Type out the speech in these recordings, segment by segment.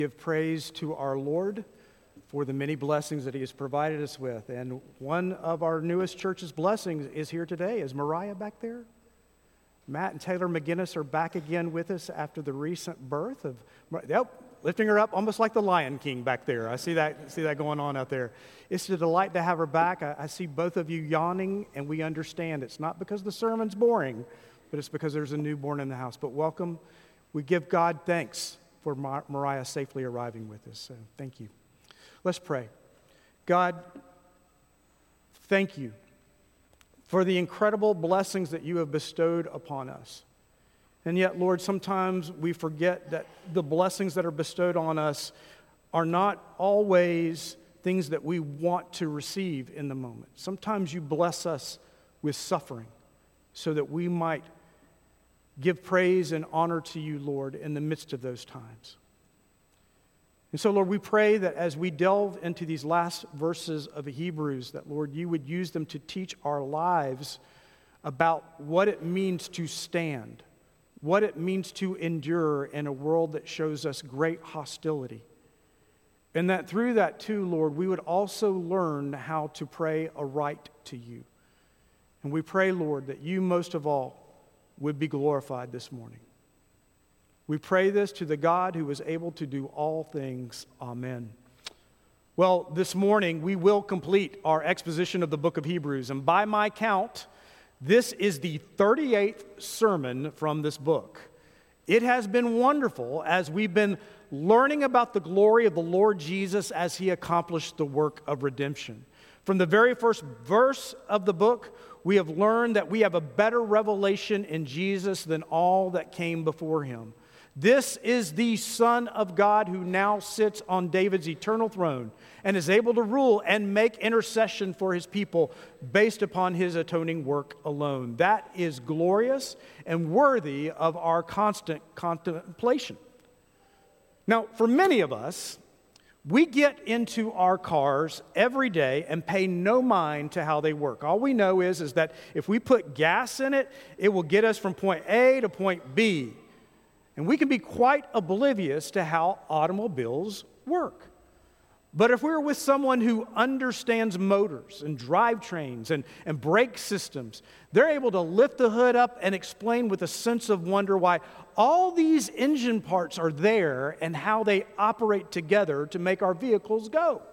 Give praise to our Lord for the many blessings that He has provided us with. And one of our newest church's blessings is here today. Is Mariah back there? Matt and Taylor McGinnis are back again with us after the recent birth of, lifting her up almost like the Lion King back there. I see that going on out there. It's a delight to have her back. I see both of you yawning, and we understand it's not because the sermon's boring, but it's because there's a newborn in the house. But welcome. We give God thanks for Mariah safely arriving with us. So thank you. Let's pray. God, thank you for the incredible blessings that you have bestowed upon us. And yet, Lord, sometimes we forget that the blessings that are bestowed on us are not always things that we want to receive in the moment. Sometimes you bless us with suffering so that we might give praise and honor to you, Lord, in the midst of those times. And so, Lord, we pray that as we delve into these last verses of Hebrews, that, Lord, you would use them to teach our lives about what it means to stand, what it means to endure in a world that shows us great hostility. And that through that, too, Lord, we would also learn how to pray aright to you. And we pray, Lord, that you most of all would be glorified this morning. We pray this to the God who is able to do all things. Amen. Well, this morning we will complete our exposition of the book of Hebrews. And by my count, this is the 38th sermon from this book. It has been wonderful as we've been learning about the glory of the Lord Jesus as he accomplished the work of redemption. From the very first verse of the book, we have learned that we have a better revelation in Jesus than all that came before him. This is the Son of God who now sits on David's eternal throne and is able to rule and make intercession for his people based upon his atoning work alone. That is glorious and worthy of our constant contemplation. Now, for many of us, we get into our cars every day and pay no mind to how they work. All we know is that if we put gas in it, it will get us from point A to point B. And we can be quite oblivious to how automobiles work. But if we're with someone who understands motors and drivetrains and brake systems, they're able to lift the hood up and explain with a sense of wonder why all these engine parts are there and how they operate together to make our vehicles go.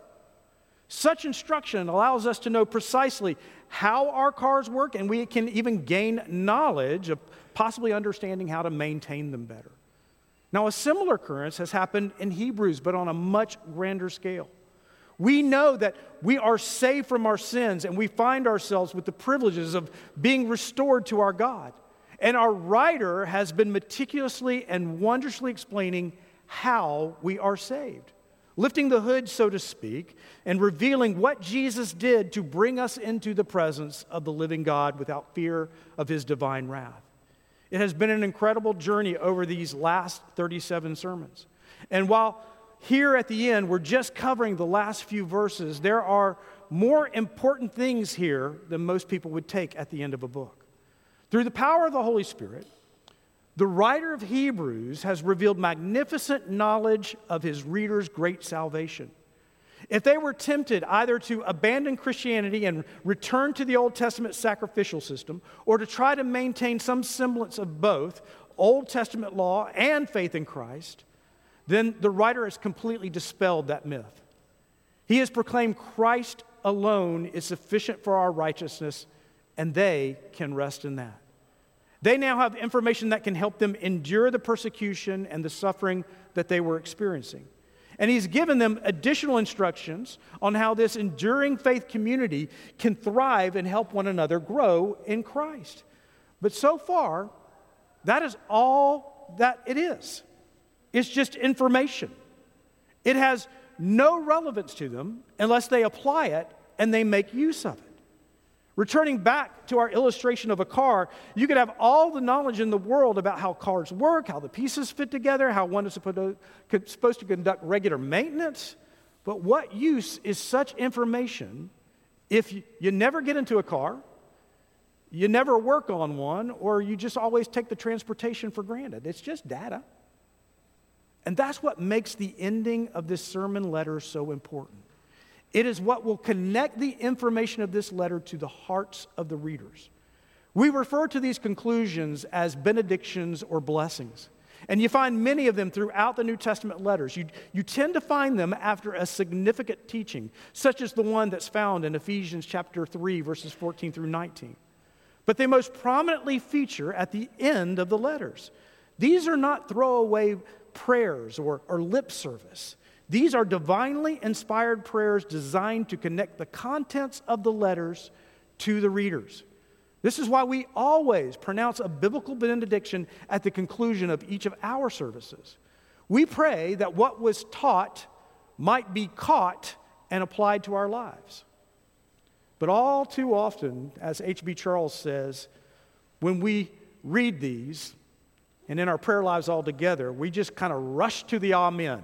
Such instruction allows us to know precisely how our cars work, and we can even gain knowledge of possibly understanding how to maintain them better. Now, a similar occurrence has happened in Hebrews, but on a much grander scale. We know that we are saved from our sins, and we find ourselves with the privileges of being restored to our God. And our writer has been meticulously and wondrously explaining how we are saved, lifting the hood, so to speak, and revealing what Jesus did to bring us into the presence of the living God without fear of his divine wrath. It has been an incredible journey over these last 37 sermons. And while here at the end we're just covering the last few verses, there are more important things here than most people would take at the end of a book. Through the power of the Holy Spirit, the writer of Hebrews has revealed magnificent knowledge of his readers' great salvation. If they were tempted either to abandon Christianity and return to the Old Testament sacrificial system, or to try to maintain some semblance of both Old Testament law and faith in Christ, then the writer has completely dispelled that myth. He has proclaimed Christ alone is sufficient for our righteousness, and they can rest in that. They now have information that can help them endure the persecution and the suffering that they were experiencing. And he's given them additional instructions on how this enduring faith community can thrive and help one another grow in Christ. But so far, that is all that it is. It's just information. It has no relevance to them unless they apply it and they make use of it. Returning back to our illustration of a car, you could have all the knowledge in the world about how cars work, how the pieces fit together, how one is supposed to conduct regular maintenance. But what use is such information if you never get into a car, you never work on one, or you just always take the transportation for granted? It's just data. And that's what makes the ending of this sermon letter so important. It is what will connect the information of this letter to the hearts of the readers. We refer to these conclusions as benedictions or blessings. And you find many of them throughout the New Testament letters. You tend to find them after a significant teaching, such as the one that's found in Ephesians chapter 3, verses 14 through 19. But they most prominently feature at the end of the letters. These are not throwaway prayers or lip service. These are divinely inspired prayers designed to connect the contents of the letters to the readers. This is why we always pronounce a biblical benediction at the conclusion of each of our services. We pray that what was taught might be caught and applied to our lives. But all too often, as H.B. Charles says, when we read these, and in our prayer lives altogether, we just kind of rush to the amen.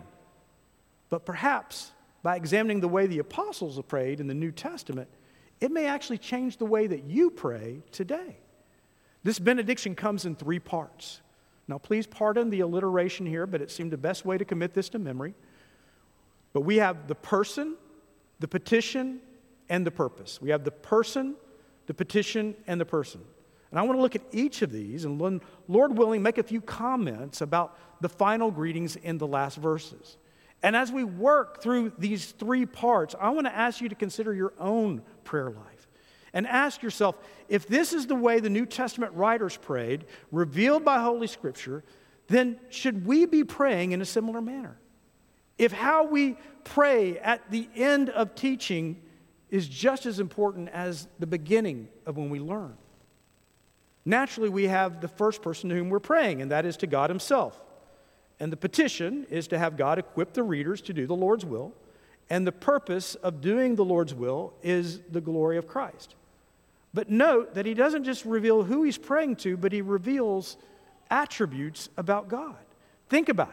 But perhaps by examining the way the apostles have prayed in the New Testament, it may actually change the way that you pray today. This benediction comes in 3 parts. Now, please pardon the alliteration here, but it seemed the best way to commit this to memory. But we have the person, the petition, and the purpose. We have the person, the petition, and the person. And I want to look at each of these and, Lord willing, make a few comments about the final greetings in the last verses. And as we work through these 3 parts, I want to ask you to consider your own prayer life and ask yourself, if this is the way the New Testament writers prayed, revealed by Holy Scripture, then should we be praying in a similar manner? If how we pray at the end of teaching is just as important as the beginning of when we learn. Naturally, we have the first person to whom we're praying, and that is to God Himself. And the petition is to have God equip the readers to do the Lord's will. And the purpose of doing the Lord's will is the glory of Christ. But note that He doesn't just reveal who He's praying to, but He reveals attributes about God. Think about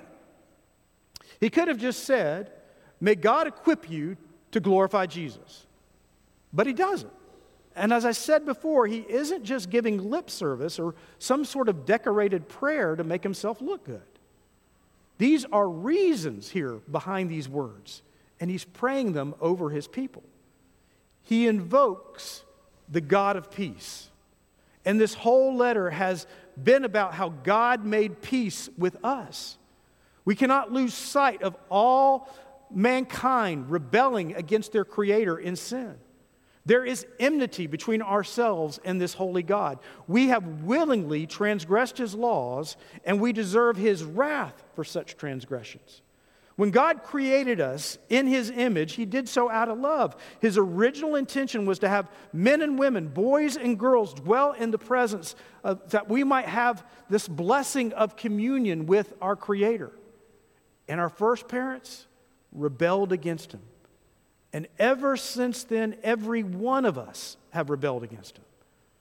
it. He could have just said, may God equip you to glorify Jesus. But He doesn't. And as I said before, He isn't just giving lip service or some sort of decorated prayer to make Himself look good. These are reasons here behind these words, and He's praying them over His people. He invokes the God of peace. And this whole letter has been about how God made peace with us. We cannot lose sight of all mankind rebelling against their Creator in sin. There is enmity between ourselves and this holy God. We have willingly transgressed His laws, and we deserve His wrath for such transgressions. When God created us in His image, He did so out of love. His original intention was to have men and women, boys and girls, dwell in the presence of, that we might have this blessing of communion with our Creator. And our first parents rebelled against Him. And ever since then, every one of us have rebelled against Him.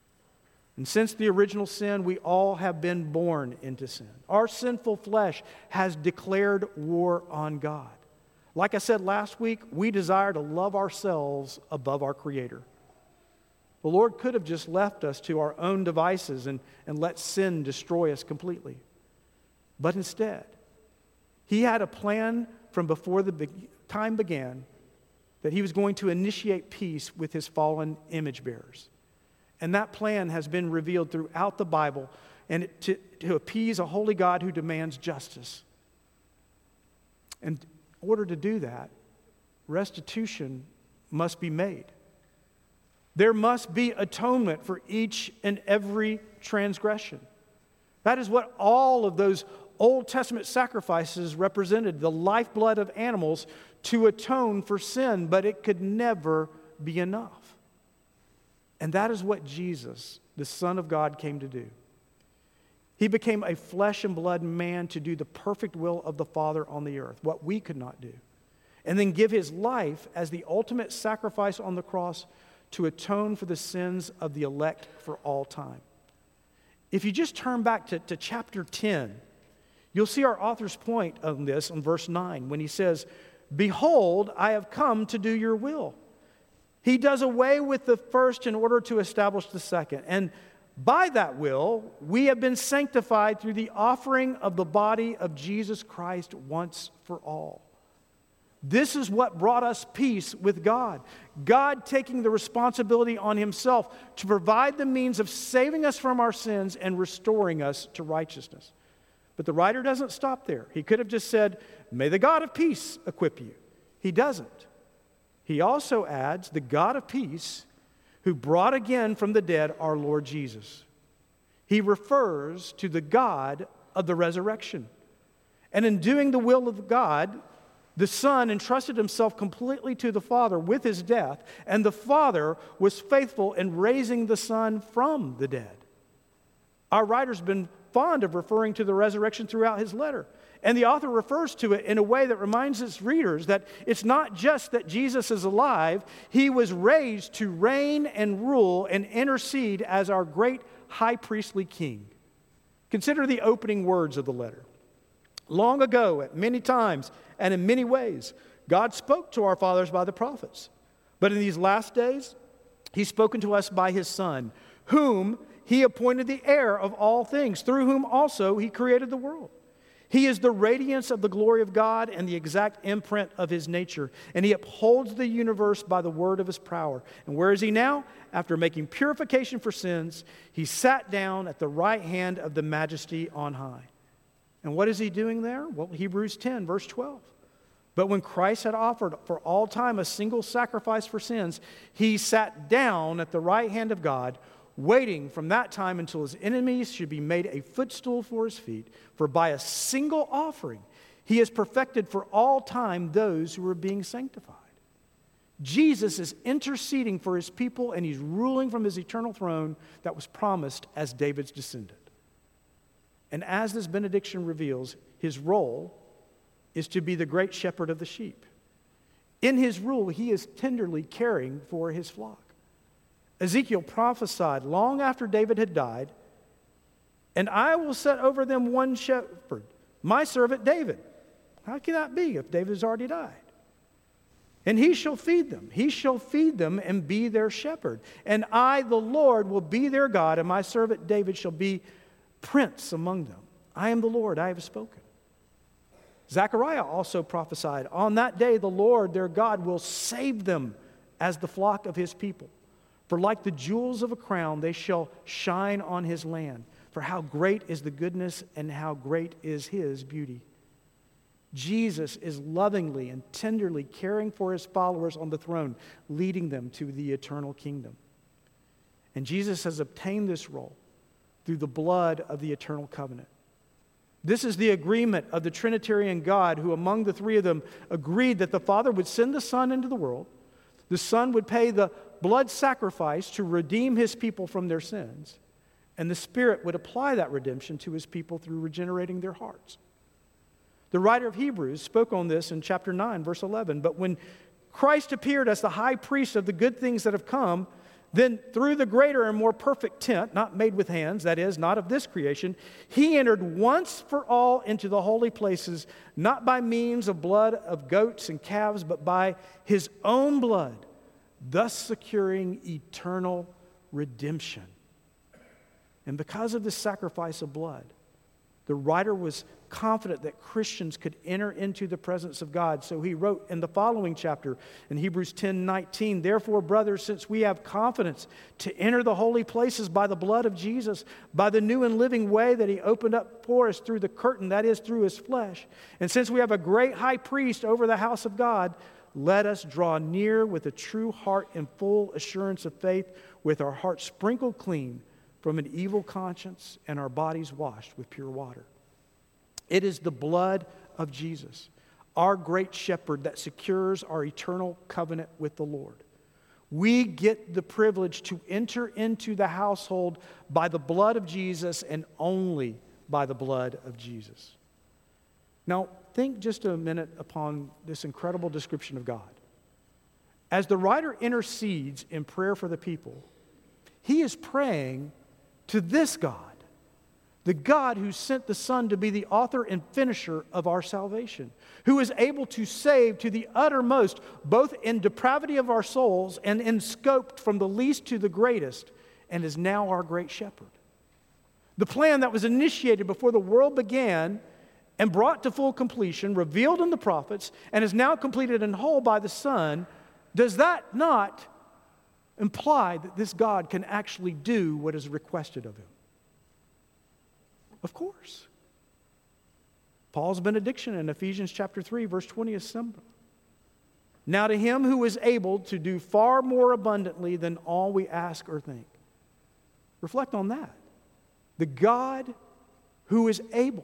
And since the original sin, we all have been born into sin. Our sinful flesh has declared war on God. Like I said last week, we desire to love ourselves above our Creator. The Lord could have just left us to our own devices and let sin destroy us completely. But instead, He had a plan from before the time began that He was going to initiate peace with His fallen image bearers. And that plan has been revealed throughout the Bible, and to appease a holy God who demands justice. And in order to do that, restitution must be made. There must be atonement for each and every transgression. That is what all of those Old Testament sacrifices represented, the lifeblood of animals to atone for sin, but it could never be enough. And that is what Jesus, the Son of God, came to do. He became a flesh and blood man to do the perfect will of the Father on the earth, what we could not do, and then give His life as the ultimate sacrifice on the cross to atone for the sins of the elect for all time. If you just turn back to chapter 10, you'll see our author's point on this in verse 9 when he says, "Behold, I have come to do your will." He does away with the first in order to establish the second. And by that will, we have been sanctified through the offering of the body of Jesus Christ once for all. This is what brought us peace with God. God taking the responsibility on himself to provide the means of saving us from our sins and restoring us to righteousness. But the writer doesn't stop there. He could have just said, "May the God of peace equip you." He doesn't. He also adds, "The God of peace who brought again from the dead our Lord Jesus." He refers to the God of the resurrection. And in doing the will of God, the Son entrusted himself completely to the Father with his death, and the Father was faithful in raising the Son from the dead. Our writer's been fond of referring to the resurrection throughout his letter. And the author refers to it in a way that reminds his readers that it's not just that Jesus is alive, he was raised to reign and rule and intercede as our great high priestly king. Consider the opening words of the letter. Long ago, at many times and in many ways, God spoke to our fathers by the prophets. But in these last days, he's spoken to us by his Son, whom he appointed the heir of all things, through whom also he created the world. He is the radiance of the glory of God and the exact imprint of his nature, and he upholds the universe by the word of his power. And where is he now? After making purification for sins, he sat down at the right hand of the Majesty on high. And what is he doing there? Well, Hebrews 10, verse 12. But when Christ had offered for all time a single sacrifice for sins, he sat down at the right hand of God, waiting from that time until his enemies should be made a footstool for his feet. For by a single offering, he has perfected for all time those who are being sanctified. Jesus is interceding for his people, and he's ruling from his eternal throne that was promised as David's descendant. And as this benediction reveals, his role is to be the great shepherd of the sheep. In his rule, he is tenderly caring for his flock. Ezekiel prophesied long after David had died, "And I will set over them one shepherd, my servant David." How can that be if David has already died? "And he shall feed them. He shall feed them and be their shepherd. And I, the Lord, will be their God, and my servant David shall be prince among them. I am the Lord, I have spoken." Zechariah also prophesied, "On that day the Lord their God will save them as the flock of his people. For like the jewels of a crown, they shall shine on his land. For how great is the goodness and how great is his beauty." Jesus is lovingly and tenderly caring for his followers on the throne, leading them to the eternal kingdom. And Jesus has obtained this role through the blood of the eternal covenant. This is the agreement of the Trinitarian God, who among the three of them agreed that the Father would send the Son into the world, the Son would pay the blood sacrifice to redeem his people from their sins, and the Spirit would apply that redemption to his people through regenerating their hearts. The writer of Hebrews spoke on this in chapter 9, verse 11. "But when Christ appeared as the high priest of the good things that have come, then through the greater and more perfect tent, not made with hands, that is, not of this creation, he entered once for all into the holy places, not by means of blood of goats and calves, but by his own blood, thus securing eternal redemption." And because of this sacrifice of blood, the writer was confident that Christians could enter into the presence of God. So he wrote in the following chapter in Hebrews 10:19, "Therefore, brothers, since we have confidence to enter the holy places by the blood of Jesus, by the new and living way that he opened up for us through the curtain, that is, through his flesh, and since we have a great high priest over the house of God, let us draw near with a true heart and full assurance of faith, with our hearts sprinkled clean from an evil conscience and our bodies washed with pure water." It is the blood of Jesus, our great shepherd, that secures our eternal covenant with the Lord. We get the privilege to enter into the household by the blood of Jesus and only by the blood of Jesus. Now, think just a minute upon this incredible description of God. As the writer intercedes in prayer for the people, he is praying to this God, the God who sent the Son to be the author and finisher of our salvation, who is able to save to the uttermost, both in depravity of our souls and in scope from the least to the greatest, and is now our great shepherd. The plan that was initiated before the world began and brought to full completion, revealed in the prophets, and is now completed in whole by the Son, does that not imply that this God can actually do what is requested of him? Of course. Paul's benediction in Ephesians chapter 3, verse 20 is simple. Now to him who is able to do far more abundantly than all we ask or think. Reflect on that. The God who is able.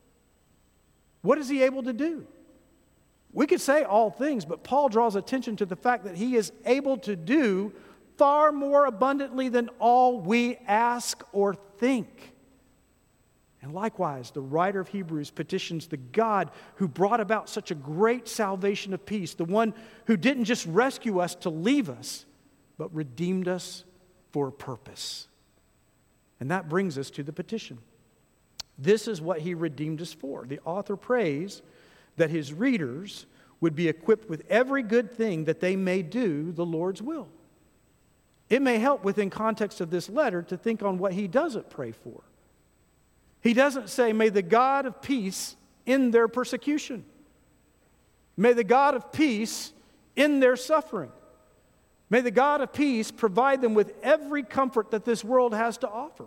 What is he able to do? We could say all things, but Paul draws attention to the fact that he is able to do far more abundantly than all we ask or think. And likewise, the writer of Hebrews petitions the God who brought about such a great salvation of peace, the one who didn't just rescue us to leave us, but redeemed us for a purpose. And that brings us to the petition. This is what he redeemed us for. The author prays that his readers would be equipped with every good thing that they may do the Lord's will. It may help within context of this letter to think on what he doesn't pray for. He doesn't say, may the God of peace end their persecution. May the God of peace end their suffering. May the God of peace provide them with every comfort that this world has to offer.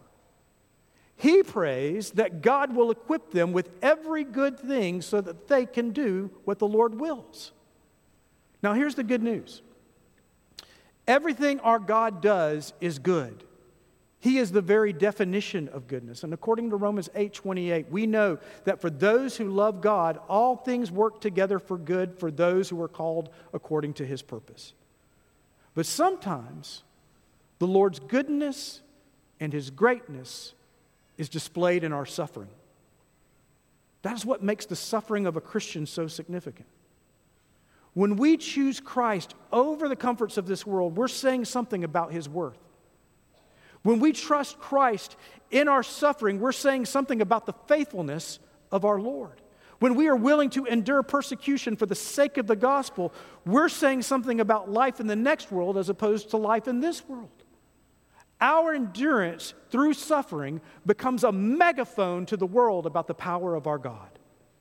He prays that God will equip them with every good thing so that they can do what the Lord wills. Now here's the good news. Everything our God does is good. He is the very definition of goodness. And according to Romans 8:28, we know that for those who love God, all things work together for good for those who are called according to his purpose. But sometimes the Lord's goodness and his greatness is displayed in our suffering. That is what makes the suffering of a Christian so significant. When we choose Christ over the comforts of this world, we're saying something about his worth. When we trust Christ in our suffering, we're saying something about the faithfulness of our Lord. When we are willing to endure persecution for the sake of the gospel, we're saying something about life in the next world as opposed to life in this world. Our endurance through suffering becomes a megaphone to the world about the power of our God.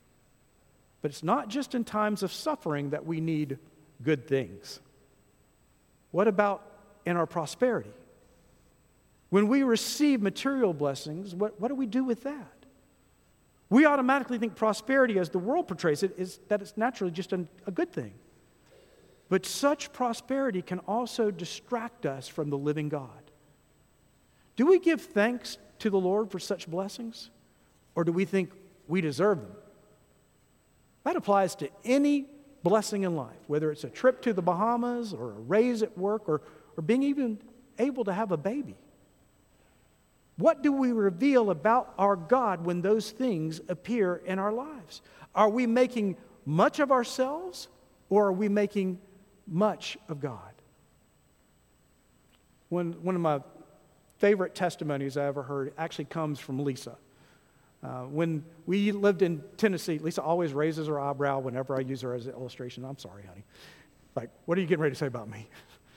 But it's not just in times of suffering that we need good things. What about in our prosperity? When we receive material blessings, what do we do with that? We automatically think prosperity, as the world portrays it, is that it's naturally just a good thing. But such prosperity can also distract us from the living God. Do we give thanks to the Lord for such blessings? Or do we think we deserve them? That applies to any blessing in life, whether it's a trip to the Bahamas or a raise at work or being even able to have a baby. What do we reveal about our God when those things appear in our lives? Are we making much of ourselves or are we making much of God? One of my favorite testimonies I ever heard actually comes from Lisa. When we lived in Tennessee, Lisa always raises her eyebrow whenever I use her as an illustration. I'm sorry, honey. Like, what are you getting ready to say about me?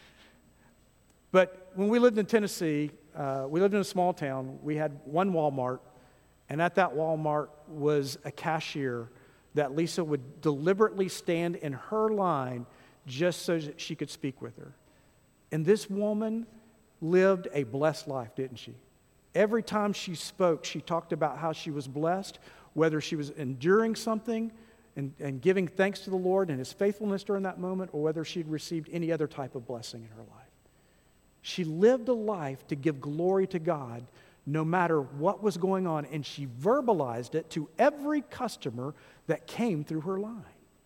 But when we lived in Tennessee, we lived in a small town. We had one Walmart, and at that Walmart was a cashier that Lisa would deliberately stand in her line just so that she could speak with her. And this woman lived a blessed life, didn't she? Every time she spoke, she talked about how she was blessed, whether she was enduring something and giving thanks to the Lord and his faithfulness during that moment, or whether she'd received any other type of blessing in her life. She lived a life to give glory to God no matter what was going on, and she verbalized it to every customer that came through her line.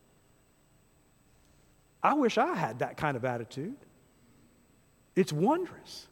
I wish I had that kind of attitude. It's wondrous.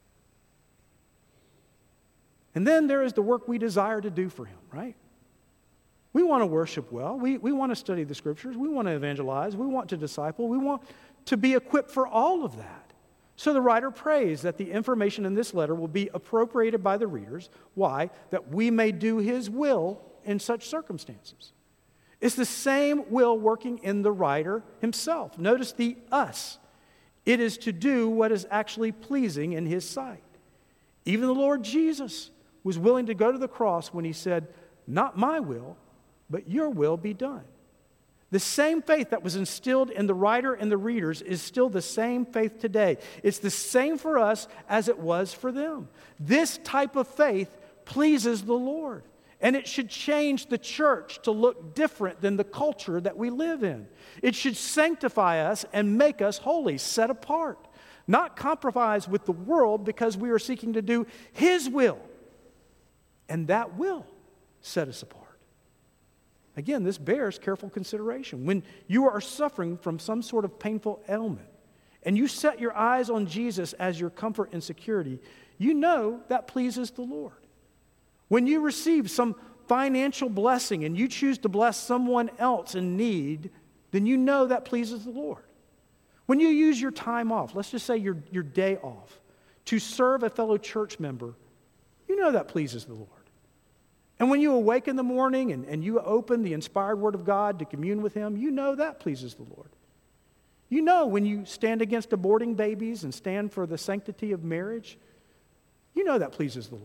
And then there is the work we desire to do for him, right? We want to worship well. We want to study the scriptures. We want to evangelize. We want to disciple. We want to be equipped for all of that. So the writer prays that the information in this letter will be appropriated by the readers. Why? That we may do his will in such circumstances. It's the same will working in the writer himself. Notice the us. It is to do what is actually pleasing in his sight. Even the Lord Jesus was willing to go to the cross when he said, "Not my will, but your will be done." The same faith that was instilled in the writer and the readers is still the same faith today. It's the same for us as it was for them. This type of faith pleases the Lord, and it should change the church to look different than the culture that we live in. It should sanctify us and make us holy, set apart, not compromise with the world because we are seeking to do His will, and that will set us apart. Again, this bears careful consideration. When you are suffering from some sort of painful ailment and you set your eyes on Jesus as your comfort and security, you know that pleases the Lord. When you receive some financial blessing and you choose to bless someone else in need, then you know that pleases the Lord. When you use your time off, let's just say your day off, to serve a fellow church member, you know that pleases the Lord. And when you awake in the morning and you open the inspired Word of God to commune with Him, you know that pleases the Lord. You know when you stand against aborting babies and stand for the sanctity of marriage, you know that pleases the Lord.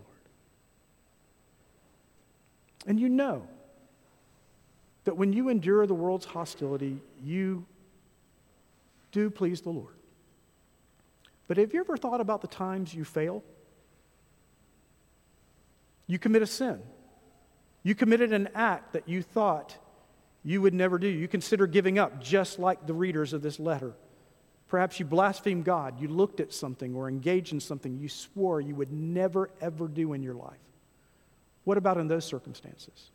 And you know that when you endure the world's hostility, you do please the Lord. But have you ever thought about the times you fail? You commit a sin. You committed an act that you thought you would never do. You consider giving up, just like the readers of this letter. Perhaps you blasphemed God. You looked at something or engaged in something you swore you would never, ever do in your life. What about in those circumstances?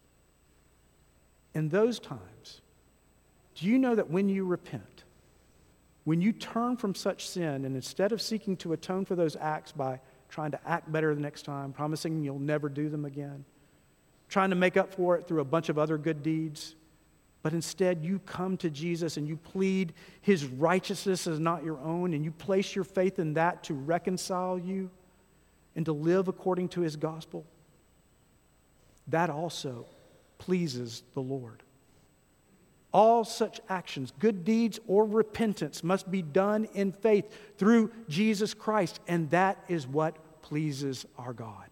In those times, do you know that when you repent, when you turn from such sin, and instead of seeking to atone for those acts by trying to act better the next time, promising you'll never do them again, trying to make up for it through a bunch of other good deeds, but instead you come to Jesus and you plead His righteousness as not your own, and you place your faith in that to reconcile you and to live according to His gospel, that also pleases the Lord. All such actions, good deeds or repentance, must be done in faith through Jesus Christ, and that is what pleases our God.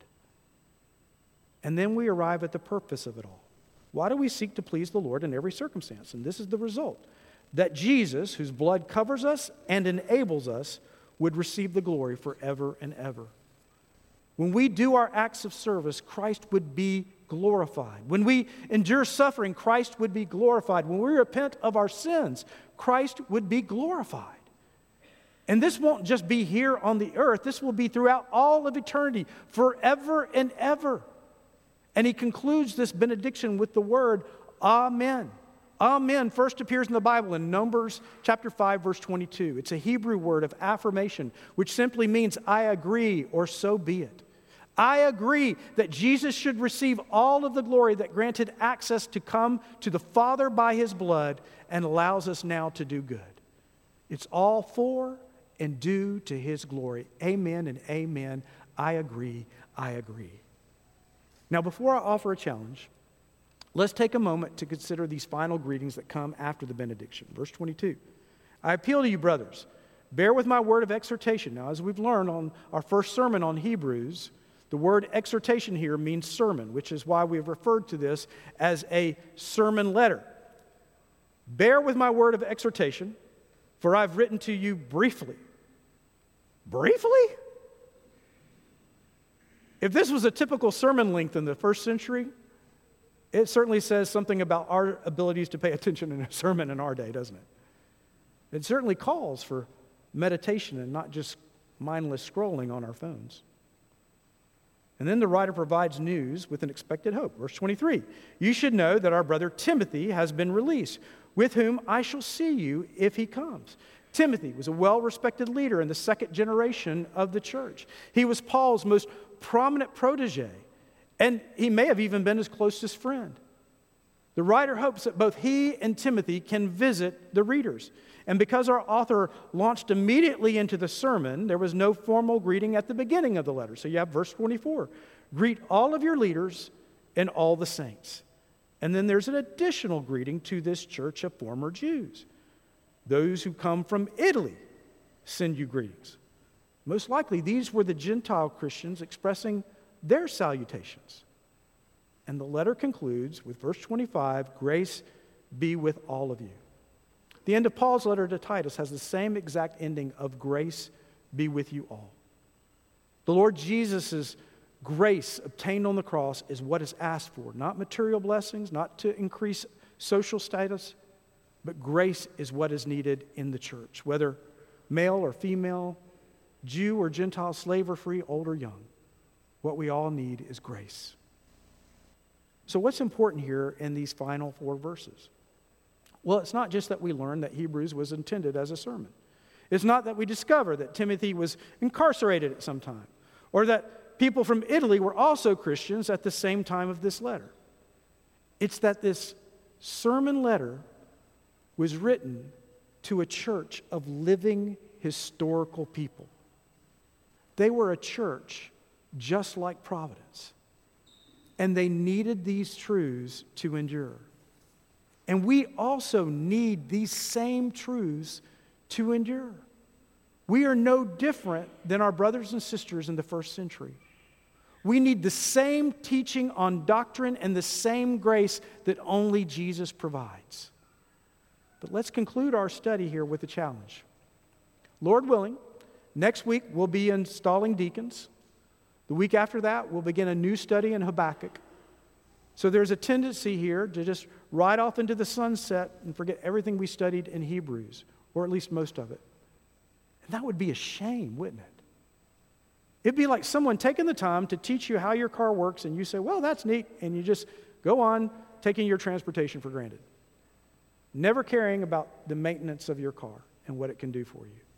And then we arrive at the purpose of it all. Why do we seek to please the Lord in every circumstance? And this is the result: that Jesus, whose blood covers us and enables us, would receive the glory forever and ever. When we do our acts of service, Christ would be glorified. When we endure suffering, Christ would be glorified. When we repent of our sins, Christ would be glorified. And this won't just be here on the earth. This will be throughout all of eternity, forever and ever. And he concludes this benediction with the word, Amen. Amen first appears in the Bible in Numbers chapter 5, verse 22. It's a Hebrew word of affirmation, which simply means I agree, or so be it. I agree that Jesus should receive all of the glory that granted access to come to the Father by His blood and allows us now to do good. It's all for and due to His glory. Amen and amen. I agree. I agree. Now, before I offer a challenge, let's take a moment to consider these final greetings that come after the benediction. Verse 22. I appeal to you, brothers, bear with my word of exhortation. Now, as we've learned on our first sermon on Hebrews, the word exhortation here means sermon, which is why we have referred to this as a sermon letter. Bear with my word of exhortation, for I've written to you briefly. Briefly? If this was a typical sermon length in the first century, it certainly says something about our abilities to pay attention in a sermon in our day, doesn't it? It certainly calls for meditation and not just mindless scrolling on our phones. And then the writer provides news with an expected hope. Verse 23, you should know that our brother Timothy has been released, with whom I shall see you if he comes. Timothy was a well-respected leader in the second generation of the church. He was Paul's most prominent protege, and he may have even been his closest friend. The writer hopes that both he and Timothy can visit the readers. And because our author launched immediately into the sermon, there was no formal greeting at the beginning of the letter. So you have verse 24. Greet all of your leaders and all the saints. And then there's an additional greeting to this church of former Jews. Those who come from Italy send you greetings. Most likely, these were the Gentile Christians expressing their salutations. And the letter concludes with verse 25, grace be with all of you. The end of Paul's letter to Titus has the same exact ending of grace be with you all. The Lord Jesus' grace obtained on the cross is what is asked for, not material blessings, not to increase social status, but grace is what is needed in the church, whether male or female, Jew or Gentile, slave or free, old or young. What we all need is grace. So what's important here in these final 4 verses? Well, it's not just that we learn that Hebrews was intended as a sermon. It's not that we discover that Timothy was incarcerated at some time, or that people from Italy were also Christians at the same time of this letter. It's that this sermon letter was written to a church of living historical people. They were a church just like Providence, and they needed these truths to endure. And we also need these same truths to endure. We are no different than our brothers and sisters in the first century. We need the same teaching on doctrine and the same grace that only Jesus provides. But let's conclude our study here with a challenge. Lord willing, next week we'll be installing deacons. The week after that, we'll begin a new study in Habakkuk. So there's a tendency here to just ride off into the sunset and forget everything we studied in Hebrews, or at least most of it. And that would be a shame, wouldn't it? It'd be like someone taking the time to teach you how your car works, and you say, well, that's neat, and you just go on taking your transportation for granted, never caring about the maintenance of your car and what it can do for you.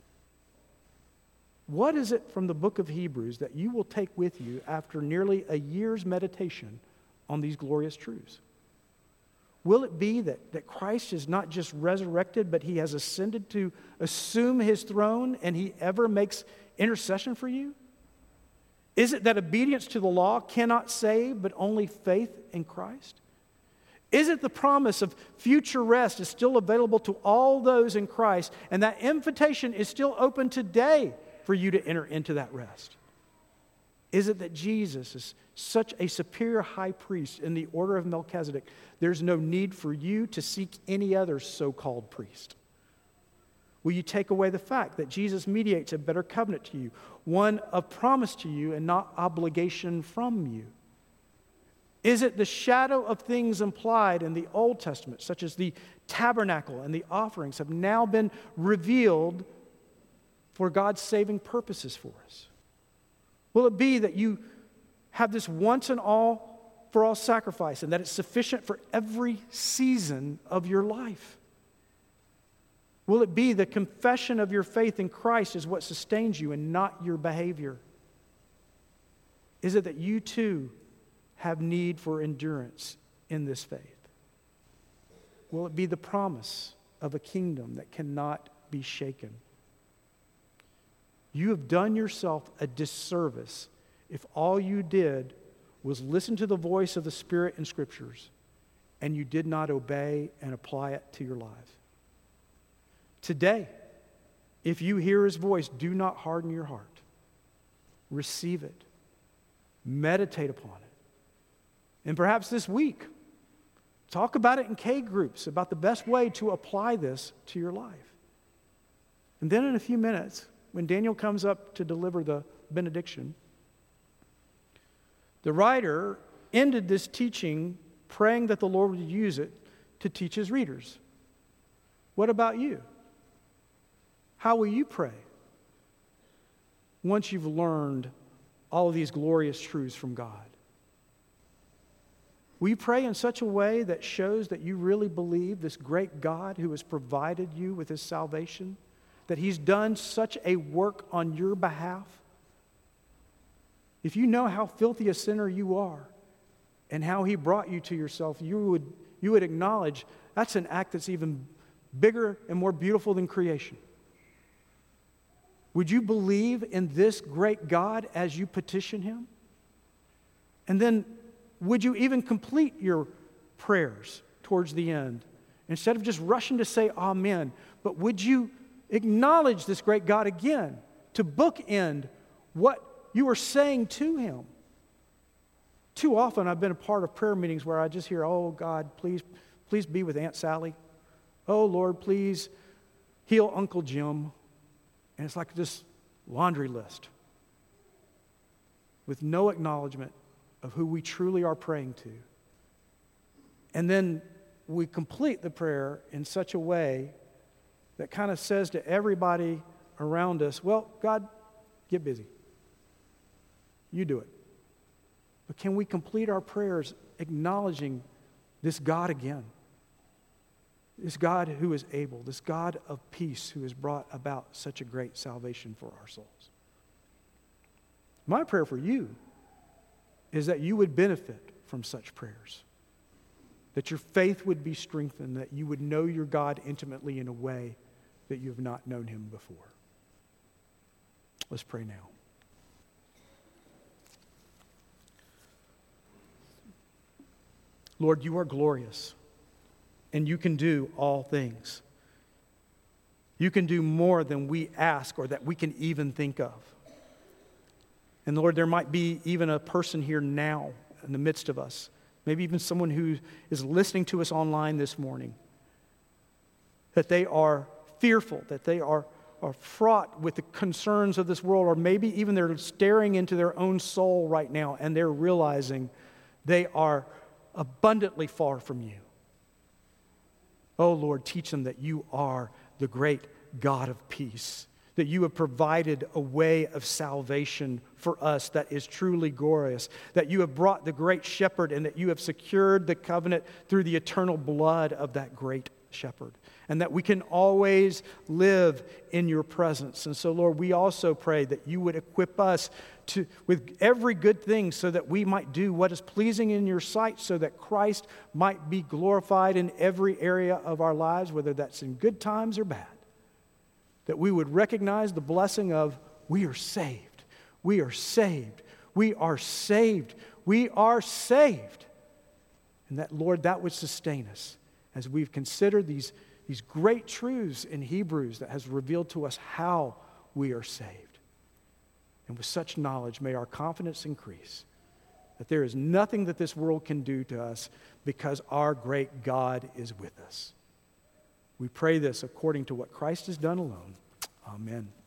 What is it from the book of Hebrews that you will take with you after nearly a year's meditation on these glorious truths? Will it be that Christ is not just resurrected, but he has ascended to assume his throne and he ever makes intercession for you? Is it that obedience to the law cannot save, but only faith in Christ? Is it the promise of future rest is still available to all those in Christ, and that invitation is still open today for you to enter into that rest? Is it that Jesus is such a superior high priest in the order of Melchizedek, there's no need for you to seek any other so-called priest? Will you take away the fact that Jesus mediates a better covenant to you, one of promise to you and not obligation from you? Is it the shadow of things implied in the Old Testament, such as the tabernacle and the offerings, have now been revealed for God's saving purposes for us? Will it be that you have this once and all for all sacrifice and that it's sufficient for every season of your life? Will it be the confession of your faith in Christ is what sustains you and not your behavior? Is it that you too have need for endurance in this faith? Will it be the promise of a kingdom that cannot be shaken? You have done yourself a disservice if all you did was listen to the voice of the Spirit in Scriptures and you did not obey and apply it to your life. Today, if you hear His voice, do not harden your heart. Receive it. Meditate upon it. And perhaps this week, talk about it in K groups, about the best way to apply this to your life. And then in a few minutes, when Daniel comes up to deliver the benediction, the writer ended this teaching praying that the Lord would use it to teach his readers. What about you? How will you pray once you've learned all of these glorious truths from God? Will you pray in such a way that shows that you really believe this great God who has provided you with His salvation, that He's done such a work on your behalf? If you know how filthy a sinner you are and how He brought you to yourself, you would acknowledge that's an act that's even bigger and more beautiful than creation. Would you believe in this great God as you petition Him? And then would you even complete your prayers towards the end? Instead of just rushing to say amen, but would you acknowledge this great God again to bookend what you are saying to Him. Too often I've been a part of prayer meetings where I just hear, oh God, please be with Aunt Sally. Oh Lord, please heal Uncle Jim. And it's like this laundry list with no acknowledgement of who we truly are praying to. And then we complete the prayer in such a way that kind of says to everybody around us, well, God, get busy. You do it. But can we complete our prayers acknowledging this God again? This God who is able, this God of peace who has brought about such a great salvation for our souls. My prayer for you is that you would benefit from such prayers, that your faith would be strengthened, that you would know your God intimately in a way that you have not known Him before. Let's pray now. Lord, you are glorious, and you can do all things. You can do more than we ask or that we can even think of. And Lord, there might be even a person here now in the midst of us, maybe even someone who is listening to us online this morning, that they are fearful, that they are fraught with the concerns of this world, or maybe even they're staring into their own soul right now and they're realizing they are abundantly far from you. Oh Lord, teach them that you are the great God of peace, that you have provided a way of salvation for us that is truly glorious, that you have brought the great shepherd and that you have secured the covenant through the eternal blood of that great shepherd, and that we can always live in your presence. And so, Lord, we also pray that you would equip us with every good thing so that we might do what is pleasing in your sight, so that Christ might be glorified in every area of our lives, whether that's in good times or bad. That we would recognize the blessing of we are saved, we are saved, we are saved, we are saved. And that, Lord, that would sustain us as we've considered these great truths in Hebrews that has revealed to us how we are saved. And with such knowledge, may our confidence increase that there is nothing that this world can do to us because our great God is with us. We pray this according to what Christ has done alone. Amen.